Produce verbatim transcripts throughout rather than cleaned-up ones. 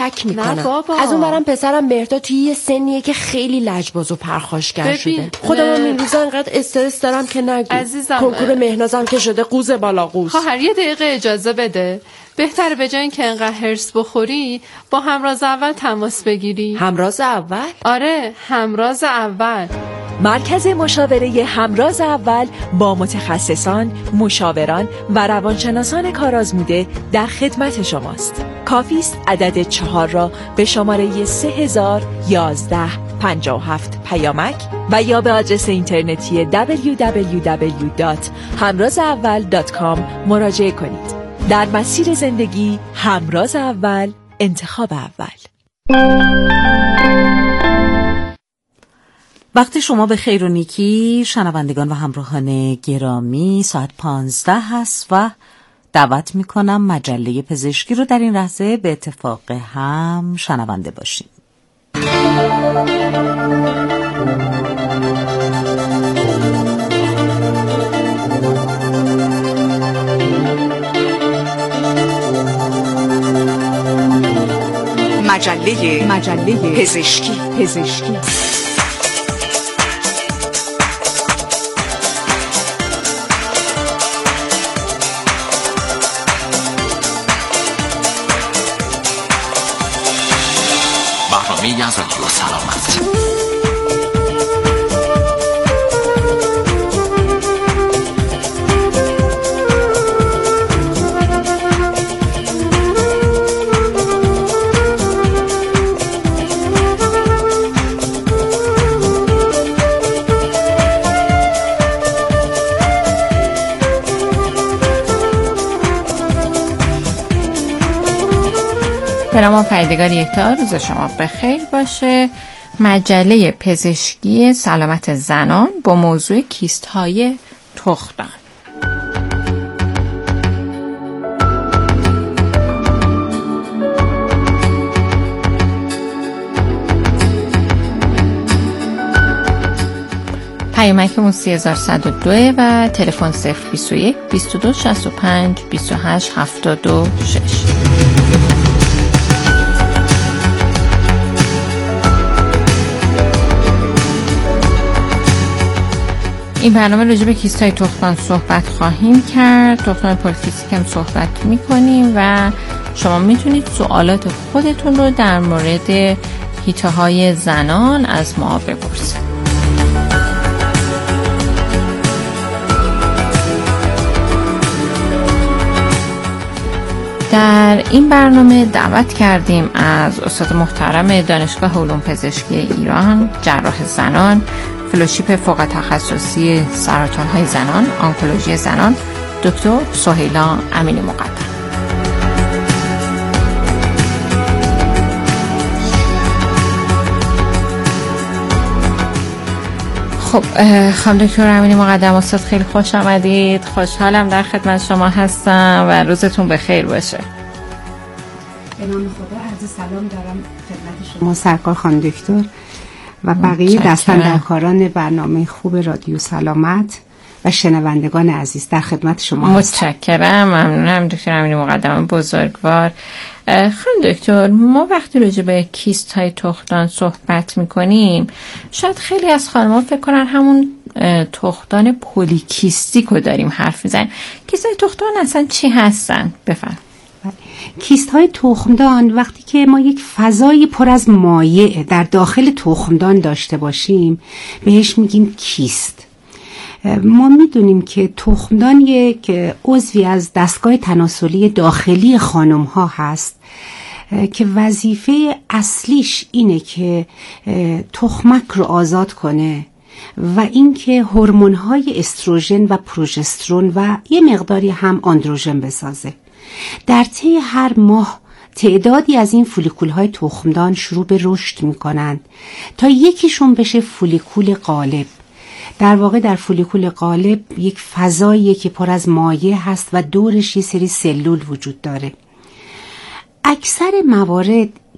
شک میکنم. از اون برم پسرم مهرداد توی یه سنیه که خیلی لجباز و پرخاشگر شده. خودم هم این روزا انقدر استرس دارم که نگو. عزیزم کنکور مهنازم که شده قوز بالا قوز. خواهر یه دقیقه اجازه بده. بهتره به جای اینکه انقدر هرس بخوری با همراز اول تماس بگیری. همراز اول؟ آره، همراز اول. مرکز مشاوره همراز اول با متخصصان، مشاوران و روانشناسان کارآزموده در خدمت شماست. کافی است عدد چهار را به شماره سه هزار یازده پنجاه و هفت پیامک و یا به آدرس اینترنتی دبلیو دبلیو دبلیو دات همراز اول دات کام مراجعه کنید. در مسیر زندگی همراز اول، انتخاب اول. وقتی شما به خیر و نیکی شنوندگان و همراهان گرامی، ساعت پانزده هست و دعوت میکنم مجله پزشکی رو در این لحظه به اتفاق هم شنونده باشیم. مجله مجله پزشکی پزشکی برنامه از رادیو سلامت. به نام پروردگار یکتا، روز شما بخیر باشه. مجله پزشکی سلامت زنان با موضوع کیست های تخمدان. پیامکمون سه هزار و صد و دو و تلفن صفر بیست و یک بیست و دو شصت و پنج بیست و هشت هفتاد و شش. این برنامه راجع به کیست‌های تخمدان صحبت خواهیم کرد. تخمدان پلیکیستیک هم صحبت می‌کنیم و شما میتونید سوالات خودتون رو در مورد حیطه‌های زنان از ما بپرسید. در این برنامه دعوت کردیم از استاد محترم دانشگاه علوم پزشکی ایران، جراح زنان، فلوشیپ فوق تخصصی سرطان‌های زنان، آنکولوژی زنان، دکتر سهیلا امینی مقدم. خب خانم دکتر امینی مقدم استاد، خیلی خوش آمدید. خوشحالم در خدمت شما هستم و روزتون بخیر باشه. به نام خدا عرض سلام دارم خدمت شما سرکار خانم دکتر و بقیه دستاندرکاران برنامه خوب رادیو سلامت و شنوندگان عزیز. در خدمت شما هستم. متشکرم، ممنونم دکتر امینی مقدم بزرگوار. خانم دکتر، ما وقتی راجع به کیست های تخمدان صحبت میکنیم شاید خیلی از خانم‌ها فکر کنن همون تخمدان پلیکیستیک رو داریم حرف میزنیم. کیست های تخمدان اصلا چی هستن؟ بفرمایید. کیست های تخمدان وقتی که ما یک فضای پر از مایع در داخل تخمدان داشته باشیم بهش میگیم کیست. ما میدونیم که تخمدان یک عضوی از دستگاه تناسلی داخلی خانم ها هست که وظیفه اصلیش اینه که تخمک رو آزاد کنه و اینکه هورمون‌های استروژن و پروژسترون و یه مقداری هم آندروژن بسازه. در طی هر ماه تعدادی از این فولیکول‌های تخمدان شروع به رشد می‌کنند تا یکیشون بشه فولیکول غالب. در واقع در فولیکول غالب یک فضاییه که پر از مایع هست و دورش یه سری سلول وجود داره. اکثر موارد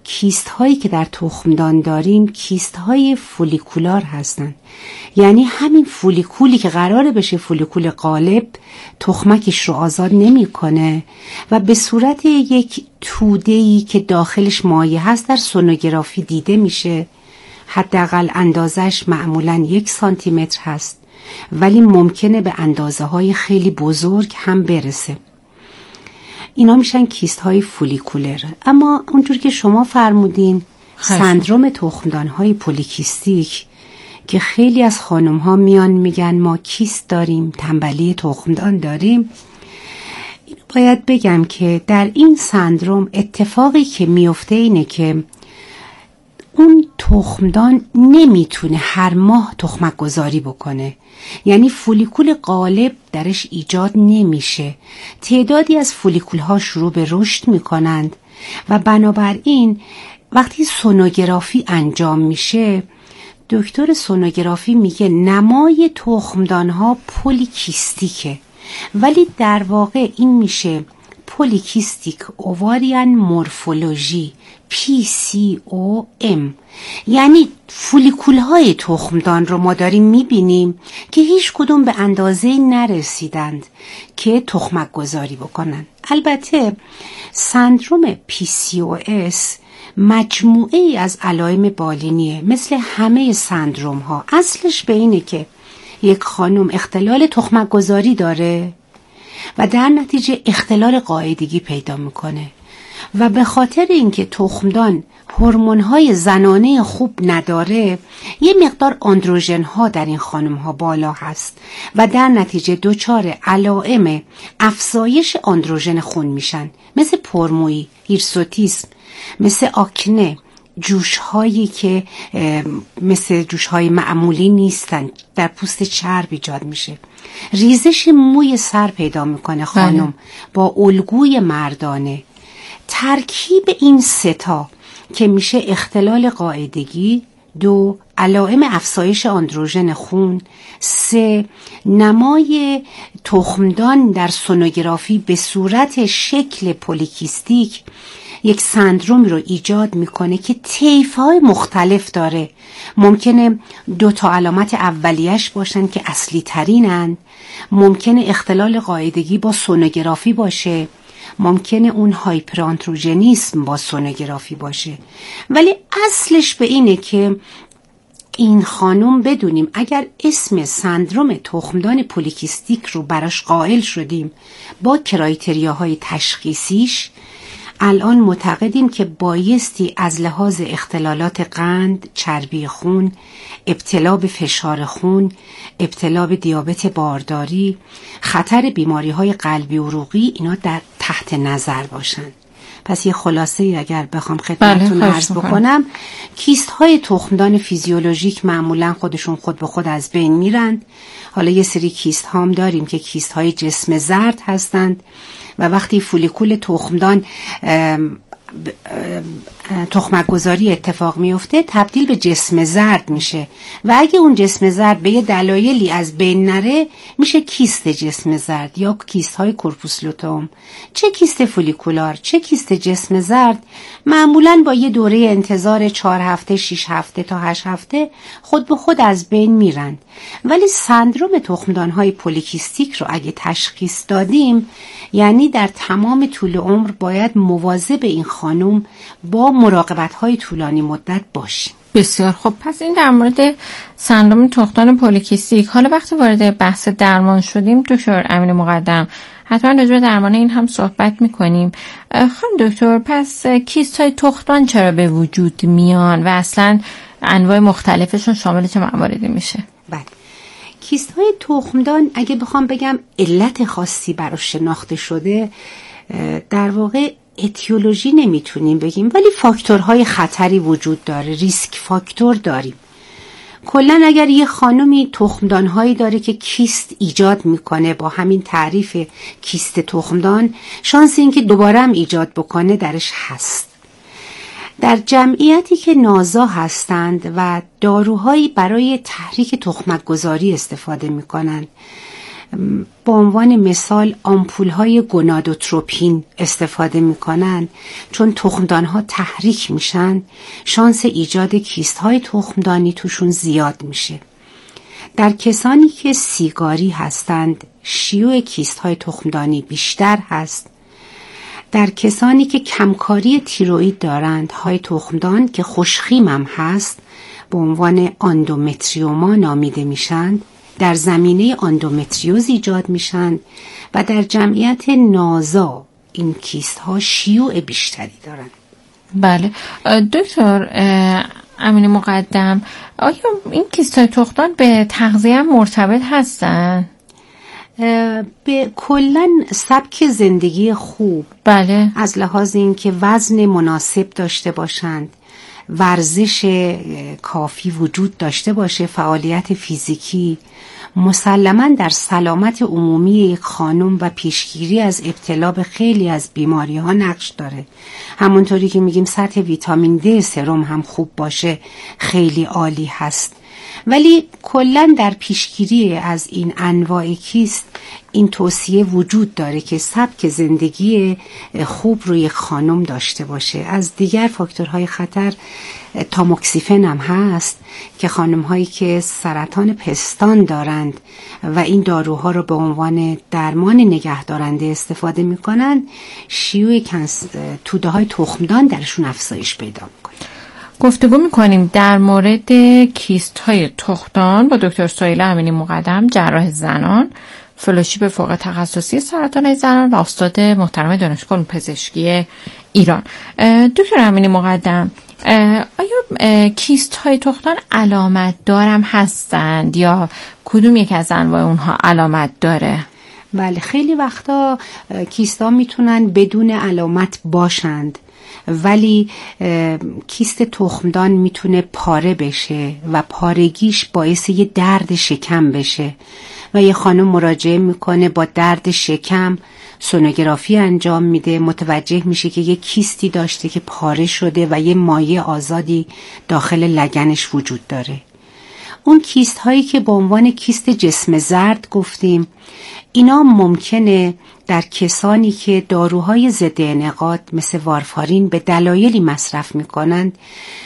کیست هایی که در تخمدان داریم کیست های فولیکولار هستند. یعنی همین فولیکولی که قراره بشه فولیکول غالب تخمکش رو آزاد نمی کنه و به صورت یک توده‌ای که داخلش مایع هست در سونوگرافی دیده میشه. حداقل اندازش معمولاً یک سانتی متر هست ولی ممکنه به اندازه های خیلی بزرگ هم برسه. اینا میشن کیست های فولیکولر. اما اونجور که شما فرمودین سندروم تخمدان های پولیکیستیک که خیلی از خانم ها میان میگن ما کیست داریم، تنبلی تخمدان داریم، اینو باید بگم که در این سندروم اتفاقی که میفته اینه که اون تخمدان نمیتونه هر ماه تخمک گذاری بکنه. یعنی فولیکول غالب درش ایجاد نمیشه. تعدادی از فولیکول ها شروع به رشد میکنند و بنابراین وقتی سونوگرافی انجام میشه دکتر سونوگرافی میگه نمای تخمدان ها پولیکیستیکه، ولی در واقع این میشه پولیکیستیک اوواریان مورفولوژی پی سی او ام. یعنی فولیکول های تخمدان رو ما داریم میبینیم که هیچ کدوم به اندازه نرسیدند که تخمک گذاری بکنن. البته سندروم پی سی او اس مجموعه ای از علائم بالینیه مثل همه سندروم ها. اصلش به اینه که یک خانم اختلال تخمک گذاری داره و در نتیجه اختلال قاعدگی پیدا میکنه و به خاطر اینکه تخمدان هورمون‌های زنانه خوب نداره یه مقدار آندروژن ها در این خانم ها بالا هست و در نتیجه دچار علائم افزایش آندروژن خون میشن، مثل پرمویی، هیرسوتیسم، مثل آکنه، جوش هایی که مثل جوش های معمولی نیستن، در پوست چرب ایجاد میشه، ریزش موی سر پیدا میکنه خانم با الگوی مردانه. ترکیب این ستا که میشه اختلال قاعدگی، دو علائم افزایش آندروژن خون، سه نمای تخمدان در سونوگرافی به صورت شکل پولیکیستیک، یک سندرومی رو ایجاد میکنه که طیف‌های مختلف داره. ممکنه دو تا علامت اولیش باشن که اصلی ترینن، ممکنه اختلال قاعدگی با سونوگرافی باشه، ممکنه اون هایپرآندروژنیسم با سونوگرافی باشه، ولی اصلش به اینه که این خانم بدونیم اگر اسم سندروم تخمدان پولیکیستیک رو براش قائل شدیم با کرایتریاهای تشخیصیش، الان معتقدیم که بایستی از لحاظ اختلالات قند، چربی خون، ابتلا به فشار خون، ابتلا به دیابت بارداری، خطر بیماری های قلبی عروقی اینا در تحت نظر باشن. پس یه خلاصه اگر بخوام خدمتتون عرض بکنم، کیست های تخمدان فیزیولوژیک معمولا خودشون خود به خود از بین میرند. حالا یه سری کیست هام داریم که کیست های جسم زرد هستند و وقتی فولیکول تخمدان تخمک گذاری اتفاق میفته تبدیل به جسم زرد میشه و اگه اون جسم زرد به یه دلایلی از بین نره میشه کیست جسم زرد یا کیست های کورپوس لوتئوم. چه کیست فولیکولار چه کیست جسم زرد معمولاً با یه دوره انتظار چهار هفته، شش هفته تا هشت هفته خود به خود از بین میرند. ولی سندروم تخمدان های پولیکیستیک رو اگه تشخیص دادیم یعنی در تمام طول عمر باید مواظب این خانم با مراقبت‌های طولانی مدت باشیم. بسیار خب. پس این در مورد سندروم تخمدان پولیکیستیک. حالا وقتی وارد بحث درمان شدیم دکتر امین مقدم حتما راجع به درمان این هم صحبت می‌کنیم. خانم دکتر، پس کیست‌های تخمدان چرا به وجود میان و اصلاً انواع مختلفشون شامل چه مواردی میشه؟ بله. کیست‌های تخمدان اگه بخوام بگم علت خاصی براش شناخته شده، در واقع اتیولوژی نمیتونیم بگیم، ولی فاکتورهای خطری وجود داره، ریسک فاکتور داریم. کلن اگر یه خانمی تخمدانهایی داره که کیست ایجاد میکنه با همین تعریف کیست تخمدان، شانس این که دوباره هم ایجاد بکنه درش هست. در جمعیتی که نازا هستند و داروهایی برای تحریک تخمک گذاری استفاده میکنند به عنوان مثال آمپول های گونادوتروپین استفاده میکنن، چون تخمدان ها تحریک میشن شانس ایجاد کیست های تخمدانی توشون زیاد میشه. در کسانی که سیگاری هستند شیوع کیست های تخمدانی بیشتر هست. در کسانی که کمکاری تیروئید دارند های تخمدان که خوشخیم هم هست به عنوان اندومتریوما نامیده میشند، در زمینه اندومتریوز ایجاد میشن و در جمعیت نازا این کیست ها شیوع بیشتری دارن. بله دکتر امین مقدم، آیا این کیست های تخمدان به تغذیه مرتبط هستن؟ به کلن سبک زندگی خوب، بله، از لحاظ اینکه وزن مناسب داشته باشند، ورزش کافی وجود داشته باشه، فعالیت فیزیکی، مسلماً در سلامت عمومی یک خانم و پیشگیری از ابتلا به خیلی از بیماری ها نقش داره. همونطوری که میگیم سطح ویتامین دی سرم هم خوب باشه خیلی عالی هست. ولی کلاً در پیشگیری از این انواع کیست این توصیه وجود داره که سبک زندگی خوب روی خانم داشته باشه. از دیگر فاکتورهای خطر تاموکسیفن هم هست که خانم هایی که سرطان پستان دارند و این داروها رو به عنوان درمان نگهدارنده استفاده میکنند، شیوع توده های تخمدان درشون افزایش پیدا میکنه. گفتگو میکنیم در مورد کیست های تخمدان با دکتر سهیل امینی مقدم، جراح زنان، فلوشیپ فوق تخصصی سرطان زنان و استاد محترم دانشگاه پزشکی ایران. دکتر امینی مقدم، آیا کیست های تخمدان علامت دارم هستند یا کدوم یک از انواع اونها علامت داره؟ بله، خیلی وقتا کیست ها میتونن بدون علامت باشند، ولی کیست تخمدان میتونه پاره بشه و پارگیش باعث یه درد شکم بشه و یه خانم مراجعه میکنه با درد شکم، سونوگرافی انجام میده، متوجه میشه که یه کیستی داشته که پاره شده و یه مایع آزادی داخل لگنش وجود داره. اون کیست هایی که به عنوان کیست جسم زرد گفتیم، اینا ممکنه در کسانی که داروهای ضد انعقاد مثل وارفارین به دلایلی مصرف میکنند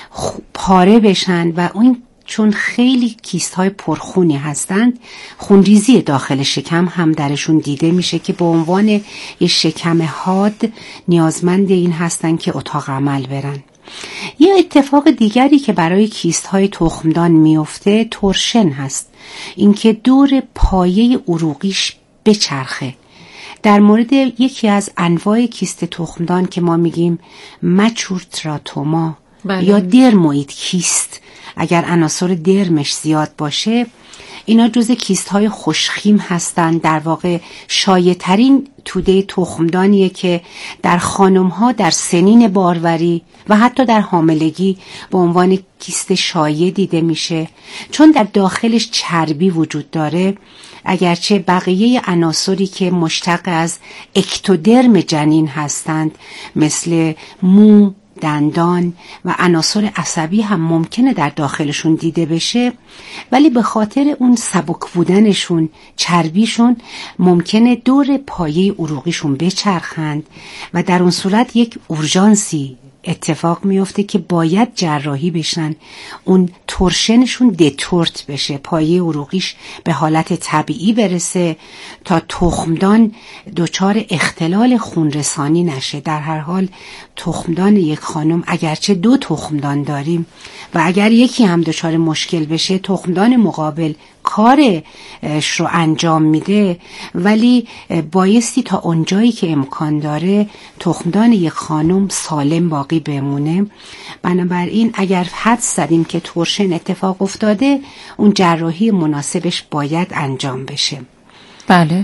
پاره بشن و اون چون خیلی کیست های پرخونی هستند، خونریزی داخل شکم هم درشون دیده میشه که به عنوان یه شکم حاد نیازمند این هستن که اتاق عمل برن. یه اتفاق دیگری که برای کیست های تخمدان میفته تورشن هست، اینکه دور پایه عروقیش بچرخه. در مورد یکی از انواع کیست تخمدان که ما میگیم مچور تراتوما بله. یا درموید کیست، اگر عناصر درمش زیاد باشه، اینا جزء کیست های خوشخیم هستند. در واقع شایع ترین توده تخمدانیه که در خانم ها در سنین باروری و حتی در حاملگی به عنوان کیست شایع دیده میشه، چون در داخلش چربی وجود داره. اگرچه بقیه عناصری که مشتق از اکتودرم جنین هستند مثل مو، دندان و عناصر عصبی هم ممکنه در داخلشون دیده بشه، ولی به خاطر اون سبک بودنشون، چربیشون ممکنه دور پایه عروقیشون بچرخند و در اون صورت یک اورژانسی اتفاق میفته که باید جراحی بشن، اون تورشنشون دتورت بشه، پایه عروقیش به حالت طبیعی برسه تا تخمدان دچار اختلال خونرسانی نشه. در هر حال تخمدان یک خانم، اگرچه دو تخمدان داریم و اگر یکی هم دچار مشکل بشه تخمدان مقابل کارش رو انجام میده، ولی بایستی تا اونجایی که امکان داره تخمدان یک خانم سالم باقی بمونه. بنابراین اگر حد زدیم که تورشن اتفاق افتاده، اون جراحی مناسبش باید انجام بشه. بله.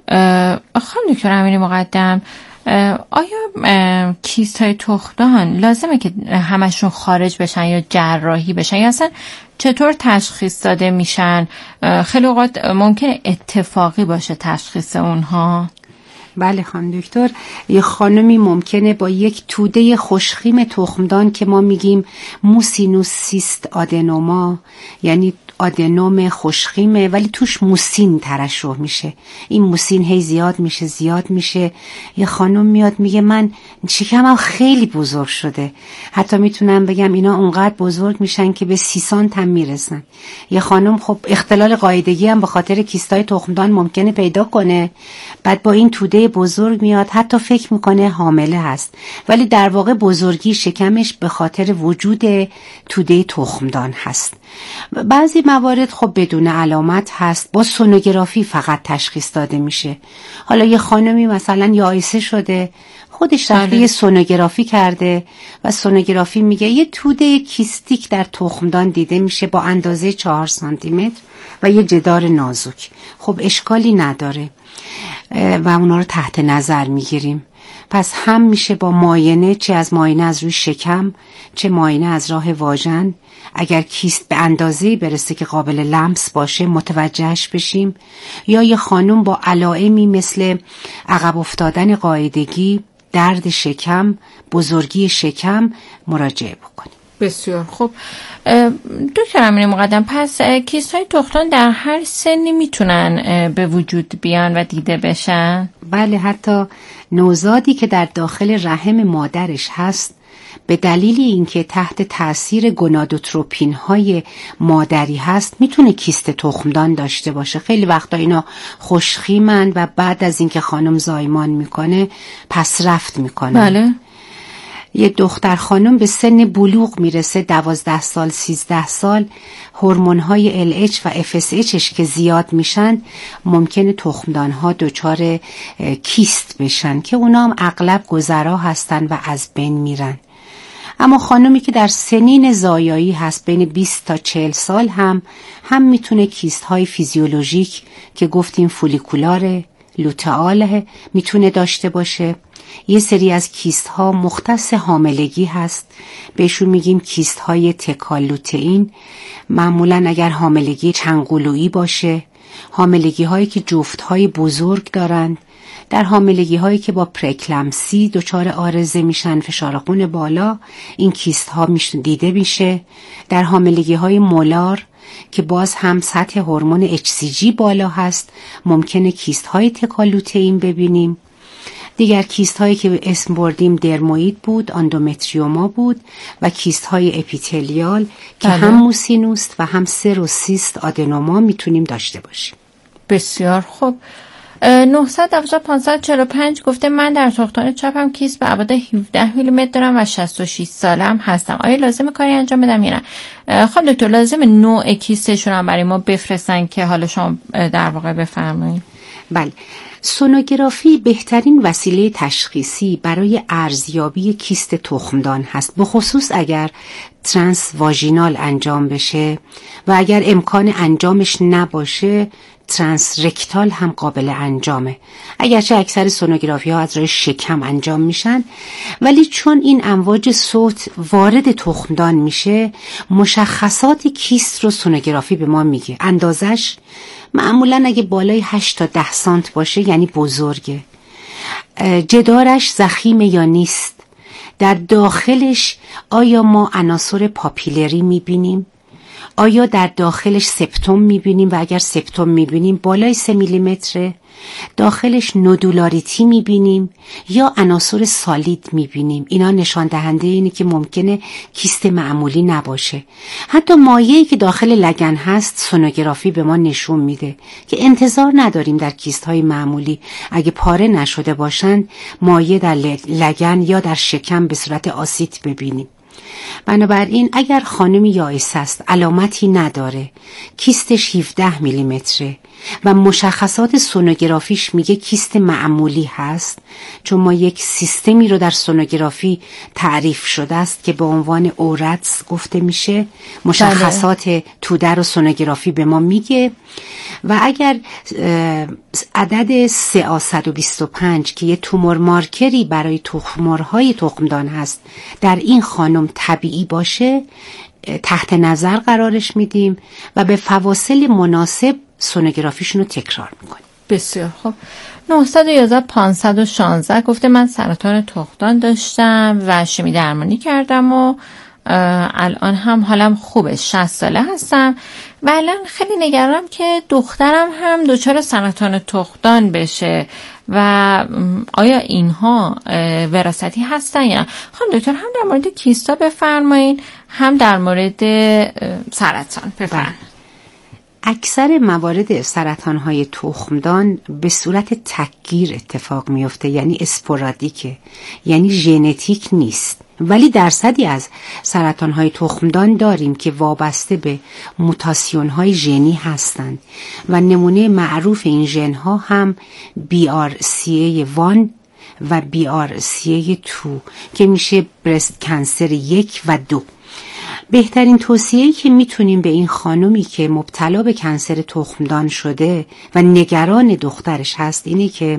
خانم دکتر امینی مقدم، آیا کیست های تخمدان لازمه که همشون خارج بشن یا جراحی بشن، یا اصلا چطور تشخیص داده میشن؟ خیلی اوقات ممکنه اتفاقی باشه تشخیص اونها. بله خانم دکتر، یه خانمی ممکنه با یک توده خوشخیم تخمدان که ما میگیم موسینوس سیست آدنوما، یعنی آدنوم خوشخیمه ولی توش موسین ترشح میشه. این موسین هی زیاد میشه زیاد میشه. یه خانم میاد میگه من شکمم خیلی بزرگ شده، حتی میتونم بگم اینا اونقدر بزرگ میشن که به سی سانت هم میرسن. یه خانم خب اختلال قاعدگی هم به خاطر کیستای تخمدان ممکنه پیدا کنه، بعد با این توده بزرگ میاد، حتی فکر میکنه حامله هست، ولی در واقع بزرگی شکمش به خاطر وجود توده تخمدان هست. بعضی موارد خب بدون علامت هست، با سونوگرافی فقط تشخیص داده میشه. حالا یه خانمی مثلا یائسه شده، خودش رفته یه سونوگرافی کرده و سونوگرافی میگه یه توده کیستیک در تخمدان دیده میشه با اندازه چهار سانتی متر و یه جدار نازک. خب اشکالی نداره و اونا رو تحت نظر میگیریم. پس هم میشه با معاینه، چه از معاینه از روی شکم چه معاینه از راه واژن، اگر کیست به اندازه‌ای برسه که قابل لمس باشه متوجهش بشیم، یا یه خانم با علائمی مثل عقب افتادن قاعدگی، درد شکم، بزرگی شکم مراجعه بکنیم. بسیار خوب. دکتر امینی مقدم، پس کیست های تخمدان در هر سنی میتونن به وجود بیان و دیده بشن؟ بله، حتی نوزادی که در داخل رحم مادرش هست به دلیل اینکه تحت تاثیر گونادوتروپین های مادری هست میتونه کیست تخمدان داشته باشه. خیلی وقتا اینا خوشخیمن و بعد از اینکه خانم زایمان میکنه پس رفت میکنه. بله. یه دختر خانم به سن بلوغ میرسه، دوازده سال سیزده سال، هورمون‌های ال اچ و اف اس اچش که زیاد میشن ممکنه تخمدان‌ها دچار کیست بشن که اونا هم اغلب گذرا هستن و از بین میرن. اما خانمی که در سنین زایایی هست بین بیست تا چهل سال هم هم میتونه کیست های فیزیولوژیک که گفتیم فولیکولاره، لوتئاله میتونه داشته باشه. یه سری از کیست ها مختص حاملگی هست، بهشون میگیم کیست های تکالوتئین. معمولا اگر حاملگی چنگولویی باشه، حاملگی هایی که جفت های بزرگ دارن، در حاملگی هایی که با پرکلمسی دچار عارضه میشن، فشار خون بالا، این کیست ها دیده میشه. در حاملگی های مولار که باز هم سطح هورمون اچ سی جی بالا هست ممکنه کیست های تکالوتئین ببینیم. دیگر کیست هایی که اسم بردیم درموید بود، اندومتریوما بود و کیست های اپیتلیال که بله. هم موسینوست و هم سروسیست آدنوما میتونیم داشته باشیم. بسیار خوب. نهصد و دوازده پانصد و چهل و پنج گفته من در تخمدان چپم کیست به ابعاد هفده میلیمتر دارم و شصت و شش سالم هستم. آیا لازم کاری انجام بدم یا نه؟ خب دکتر لازم نوع کیستشون هم برای ما بفرستن که حالا شما در واقع بفرمایید. بله، سونوگرافی بهترین وسیله تشخیصی برای ارزیابی کیست تخمدان هست، به خصوص اگر ترانس واژینال انجام بشه و اگر امکان انجامش نباشه ترانس رکتال هم قابل انجامه. اگرچه اکثر سونوگرافی ها از راه شکم انجام میشن، ولی چون این امواج صوت وارد تخمدان میشه مشخصات کیست رو سونوگرافی به ما میگه. اندازش معمولا اگه بالای هشت تا ده سانت باشه یعنی بزرگه. جدارش ضخیمه یا نیست. در داخلش آیا ما عناصر پاپیلری میبینیم؟ آیا در داخلش سپتوم میبینیم و اگر سپتوم میبینیم بالای سه میلیمتره؟ داخلش نودولاریتی میبینیم یا عناصر سالید میبینیم؟ اینا نشان دهنده اینه که ممکنه کیست معمولی نباشه. حتی مایعی که داخل لگن هست سونوگرافی به ما نشون میده که انتظار نداریم در کیست های معمولی اگه پاره نشده باشن مایع در لگن یا در شکم به صورت آسیت ببینیم. بنابراین اگر خانم یائسه است، علامتی نداره، کیستش هفده میلیمتره و مشخصات سونوگرافیش میگه کیست معمولی هست، چون ما یک سیستمی رو در سونوگرافی تعریف شده است که به عنوان اورتس گفته میشه، مشخصات بله. توده رو سونوگرافی به ما میگه. و اگر عدد سه آ صد و بیست و پنج که یه تومور مارکری برای تومورهای تخمدان هست در این خانم طبیعی باشه تحت نظر قرارش میدیم و به فواصل مناسب سونوگرافیشون رو تکرار میکنیم. بسیار خوب. نهصد و یازده پانصد و شانزده گفته من سرطان تخمدان داشتم و شیمی درمانی کردم و الان هم حالم خوبه، شصت ساله هستم و الان خیلی نگرانم که دخترم هم دچار سرطان تخمدان بشه و آیا اینها وراثتی هستن یا نه؟ خانم دکتر هم در مورد کیستا بفرمایید، هم در مورد سرطان بفرمایید. اکثر موارد سرطان‌های تخمدان به صورت تکگیر اتفاق میفته، یعنی اسپورادیکه، یعنی ژنتیک نیست. ولی درصدی از سرطان‌های تخمدان داریم که وابسته به موتاسیون‌های ژنی هستند و نمونه معروف این ژن‌ها هم بی آر سی ای یک و بی آر سی ای دو که میشه برست کنسر یک و دو. بهترین توصیه‌ای که میتونیم به این خانومی که مبتلا به کنسر تخمدان شده و نگران دخترش هست اینه که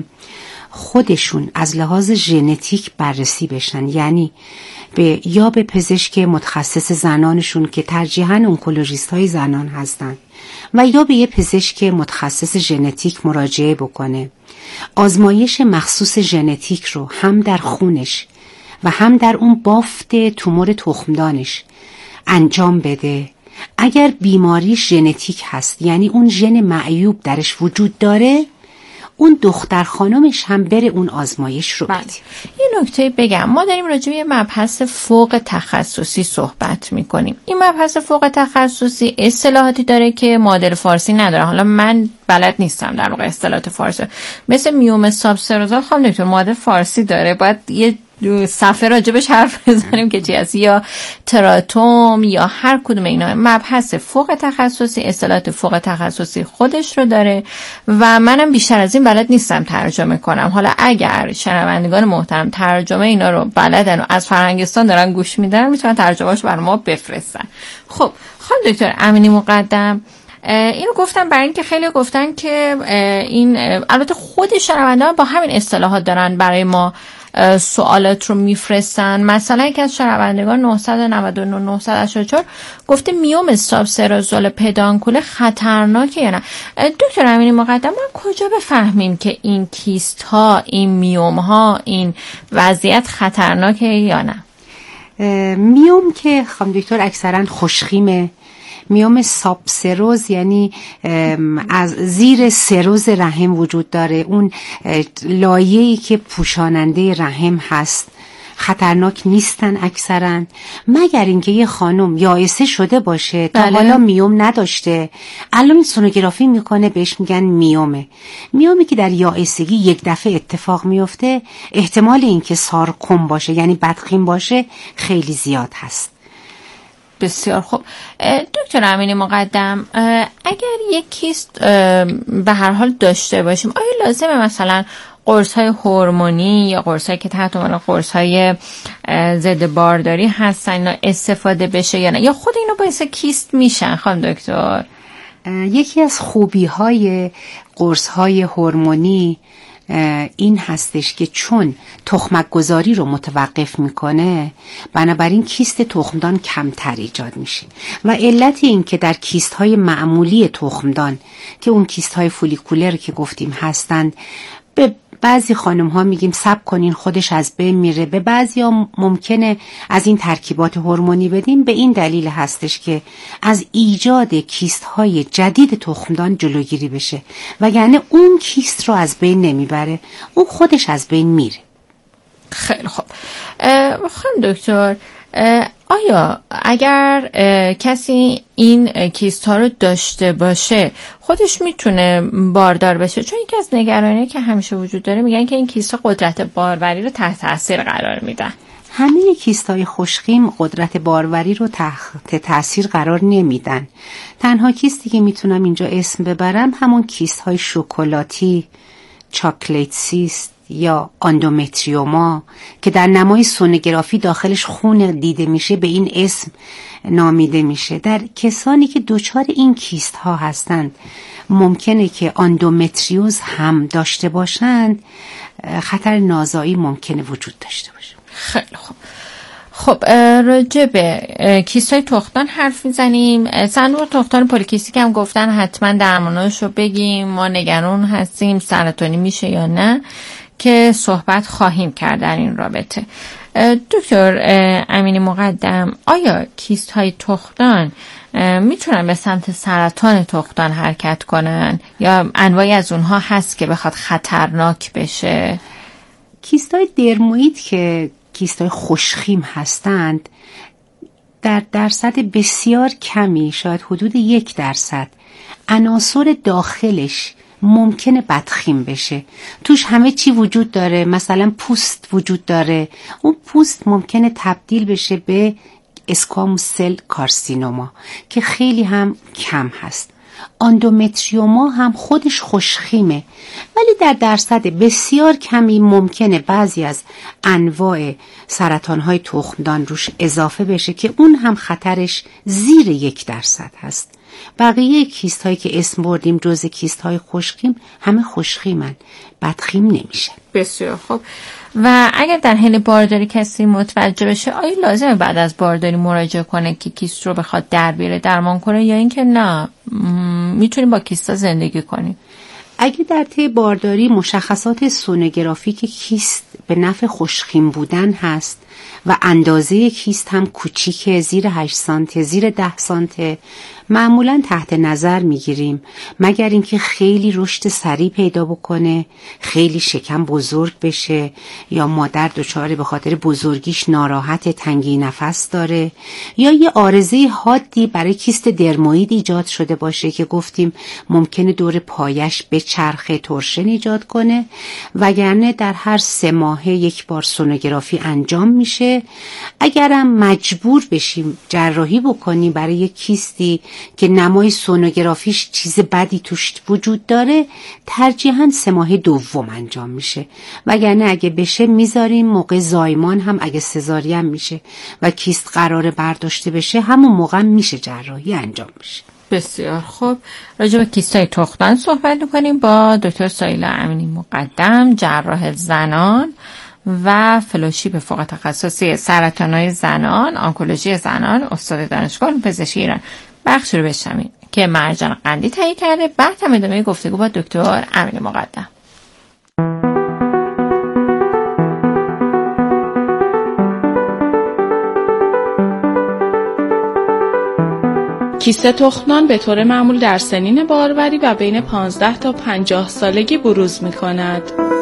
خودشون از لحاظ ژنتیک بررسی بشن، یعنی به یا به پزشک متخصص زنانشون که ترجیحاً اونکولوژیست های زنان هستن و یا به یه پزشک متخصص ژنتیک مراجعه بکنه. آزمایش مخصوص ژنتیک رو هم در خونش و هم در اون بافت تومور تخمدانش انجام بده. اگر بیماری ژنتیک هست، یعنی اون ژن معیوب درش وجود داره، اون دختر خانمش هم بره اون آزمایش رو بده. یه نکته بگم، ما داریم راجع به یه مبحث فوق تخصصی صحبت میکنیم. این مبحث فوق تخصصی اصطلاحاتی داره که معادل فارسی نداره. حالا من بلد نیستم در واقع اصطلاحات فارسی، مثل میوم سابسروزال خانم دکتر معادل فارسی داره، باید یه صفحه راجبش حرف بزنیم که چی هست، یا تراتوم یا هر کدوم اینا. مبحث فوق تخصصی اصطلاحات فوق تخصصی خودش رو داره و منم بیشتر از این بلد نیستم ترجمه کنم. حالا اگر شنوندگان محترم ترجمه اینا رو بلدن و از فرهنگستان دارن گوش میدن، میتونن ترجمه‌اش برای ما بفرستن. خب خانم دکتر امینی مقدم، اینو گفتم برای اینکه خیلی گفتن که این، البته خود شنوندگان با همین اصطلاحات دارن برای ما سوالات رو میفرستن. مثلا یکی از شنوندگان نه نه نه نه هشت چهار گفته میوم سابسروزال پدانکول خطرناکه یا نه؟ دکتر امینی مقدم، ما کجا بفهمیم که این کیست ها، این میوم ها، این وضعیت خطرناکه یا نه؟ میوم که خانم دکتر اکثرا خوشخیمه. میوم سابسروز یعنی از زیر سروز رحم وجود داره، اون لایه‌ای که پوشاننده رحم هست. خطرناک نیستن اکثرا، مگر اینکه یه خانم یائسه شده باشه تا بله. حالا میوم نداشته، الان سونوگرافی میکنه بهش میگن میومه. میومی که در یائسگی یک دفعه اتفاق میفته، احتمال اینکه سارکوم باشه یعنی بدخیم باشه خیلی زیاد هست. بسیار خوب. دکتر امینی مقدم، اگر یک کیست به هر حال داشته باشیم، آیا لازمه مثلا قرص‌های هورمونی یا قرص‌هایی که تحت عنوان قرص‌های ضد بارداری هستن اینا استفاده بشه یا نه، یا خود اینا باعث کیست میشن خانم دکتر؟ یکی از خوبی‌های قرص‌های هورمونی این هستش که چون تخمک گذاری رو متوقف میکنه، بنابراین کیست تخمدان کمتر ایجاد میشه. و علت این که در کیست های معمولی تخمدان که اون کیست های فولیکولر که گفتیم هستند، به بعضی خانم ها میگیم صبر کنین خودش از بین میره، به بعضی ها ممکنه از این ترکیبات هورمونی بدیم. به این دلیل هستش که از ایجاد کیست های جدید تخمدان جلوگیری بشه، وگرنه اون کیست رو از بین نمیبره، اون خودش از بین میره. خیلی خوب. خانم دکتر، آیا اگر کسی این کیست ها رو داشته باشه خودش میتونه باردار بشه؟ چون یکی از نگرانی که همیشه وجود داره میگن که این کیست ها قدرت باروری رو تحت تاثیر قرار میدن. همه کیست های خوشخیم قدرت باروری رو تحت تاثیر قرار نمیدن. تنها کیستی که میتونم اینجا اسم ببرم همون کیست های شکلاتی، چاکلیت سیست یا اندومتریوما که در نمای سونوگرافی داخلش خون دیده میشه به این اسم نامیده میشه. در کسانی که دچار این کیست ها هستند ممکنه که اندومتریوز هم داشته باشند، خطر نازایی ممکنه وجود داشته باشه. خیلی خوب. خب راجع به کیست‌های تخمدان حرف میزنیم. صندوق تخمدان پلیکیستیک هم گفتن حتما درمانش رو بگیم، ما نگران هستیم سرطانی میشه یا نه، که صحبت خواهیم کرد در این رابطه. دکتر امینی مقدم، آیا کیست های تخمدان میتونن به سمت سرطان تخمدان حرکت کنن یا انواعی از اونها هست که بخواد خطرناک بشه؟ کیست های درموید که کیست های خوشخیم هستند در درصد بسیار کمی، شاید حدود یک درصد، عناصر داخلش ممکنه بدخیم بشه. توش همه چی وجود داره، مثلا پوست وجود داره، اون پوست ممکنه تبدیل بشه به اسکواموس سل کارسینوما که خیلی هم کم هست. اندومتریوما هم خودش خوشخیمه، ولی در درصد بسیار کمی ممکنه بعضی از انواع سرطان‌های تخمدان روش اضافه بشه که اون هم خطرش زیر یک درصد هست. بقیه کیست هایی که اسم بردیم جز کیست های خوشخیم همه خوشخیمن، بدخیم نمیشه. بسیار خوب. و اگر در حین بارداری کسی متوجه بشه، آیا لازمه بعد از بارداری مراجعه کنه که کیست رو بخواد در بیاره درمان کنه یا اینکه نه میتونیم با کیستا زندگی کنیم؟ اگه در طی بارداری مشخصات سونوگرافیک کیست به نفع خوشخیم بودن هست و اندازه کیست هم کوچیکه، زیر هشت سانتی، زیر ده سانتی، معمولا تحت نظر میگیریم، مگر اینکه خیلی رشد سریع پیدا بکنه، خیلی شکم بزرگ بشه یا مادر دچار به خاطر بزرگیش ناراحت، تنگی نفس داره، یا یه عارضه حادی برای کیست درموید ایجاد شده باشه که گفتیم ممکنه دور پایش به چرخه تورشن ایجاد کنه، وگرنه در هر سه ماهه یک بار سونوگرافی انجام میشه. اگرم مجبور بشیم جراحی بکنیم برای یک کیستی که نمای سونوگرافیش چیز بدی توش وجود داره، ترجیحاً سه ماه دوم انجام میشه، وگرنه اگه بشه میذاریم موقع زایمان هم اگه سزارین میشه و کیست قراره برداشته بشه همون موقع میشه جراحی انجام میشه. بسیار خوب. راجع به کیست‌های تخمدان صحبت می‌کنیم با دکتر سایلا امینی مقدم، جراح زنان و فلوشیپ فوق تخصصی سرطان‌های زنان، آنکولوژی زنان، استاد دانشگاه پزشکی ایران. بخش رو بشنویم که مرجان قندی تهیه کرده، بعد هم ادامه گفتگو با دکتر امینی مقدم. کیست تخمدان به طور معمول در سنین باروری و بین پانزده تا پنجاه سالگی بروز می‌کند.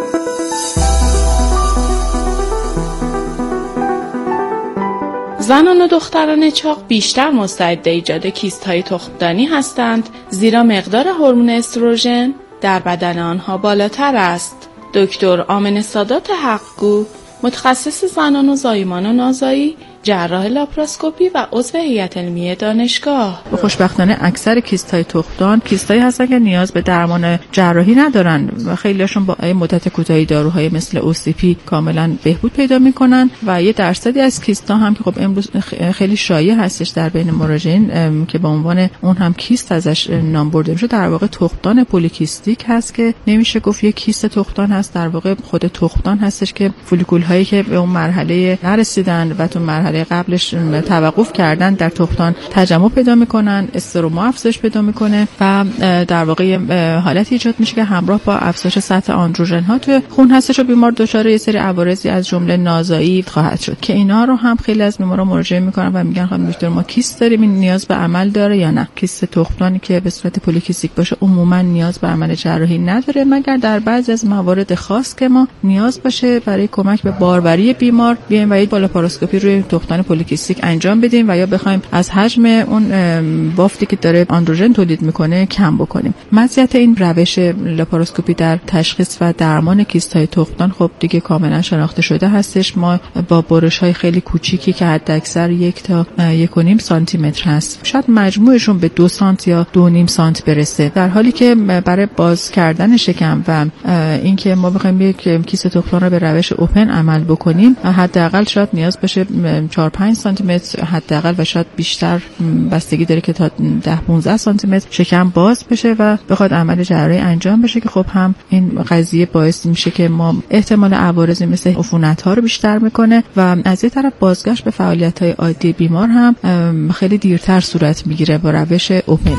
زنان و دختران چاق بیشتر مستعد ایجاد کیست‌های تخمدانی هستند، زیرا مقدار هورمون استروژن در بدن آنها بالاتر است. دکتر آمنه سادات حقگو، متخصص زنان و زایمان و نازایی، جراح لاپاراسکوپی و عضو هیئت علمی دانشگاه. خوشبختانه اکثر کیست‌های تخمدان کیست‌هایی هستن که نیاز به درمان جراحی ندارن و خیلی‌هاشون با مدت کوتاهی داروهای مثل او سی پی کاملا بهبود پیدا می‌کنن و یه درصدی از کیست‌ها هم که خب امروز خیلی شایع هستش در بین مراجعین که به عنوان اون هم کیست ازش نام برده میشه، در واقع تخمدان پلیکیستیک هست که نمیشه گفت یک کیست تخمدان هست، در واقع خود تخمدان هستش که فولیکول‌هایی که به اون مرحله نرسیدن و تو مرحله قبلش توقف کردن در تخمدان تجمع پیدا میکنن، استروما افزایش پیدا میکنه و در واقع حالتی ایجاد میشه که همراه با افزایش سطح آندروژن ها توی خون هستش و بیمار دچار یه سری عوارضی از جمله نازایی خواهد شد که اینا رو هم خیلی از بیمارا مراجعه میکنن و میگن خانم دکتر ما کیست داریم، این نیاز به عمل داره یا نه؟ کیست تخمدانی که به صورت پلیکیستیک باشه عموما نیاز به عمل جراحی نداره، مگر در بعضی از موارد خاص که ما نیاز باشه برای کمک به باروری بیمار بیایم و یک لاپاراسکوپی روی تخمدان پلیکیستیک انجام بدیم و یا بخوایم از حجم اون بافتی که داره آندروژن تولید میکنه کم بکنیم. مزیت این روش لاپاراسکوپی در تشخیص و درمان کیست‌های تخمدان خب دیگه کاملا شناخته شده هستش. ما با برش‌های خیلی کوچیکی که حداکثر یک تا یک و نیم سانتی متر هست، شاید مجموعشون به دو سانتی یا دو و نیم سانت برسه، در حالی که برای باز کردن شکم و اینکه ما بخوایم یک کیست تخمدان رو به روش اوپن عمل بکنیم حداقل شاید نیاز باشه چهار پنج سانتی متر حداقل و شاید بیشتر، بستگی داره که تا ده پانزده سانتی متر شکم باز بشه و بخواد عمل جراحی انجام بشه که خب هم این قضیه باعث میشه که ما احتمال عوارضی مثل عفونت‌ها رو بیشتر میکنه و از یه طرف بازگشت به فعالیت‌های عادی بیمار هم خیلی دیرتر صورت میگیره با روش اوپن.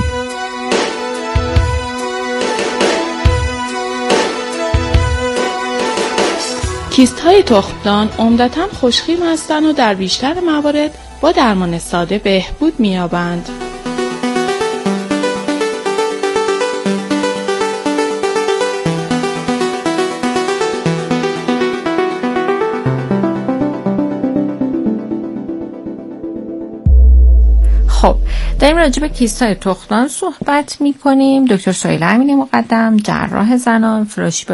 کیست های تخمدان عمدتاً خوشخیم هستند و در بیشتر موارد با درمان ساده بهبود می‌یابند. خب داریم راجع به کیست‌های تخمدان صحبت می‌کنیم. دکتر سهیله امینی مقدم، جراح زنان، فروشی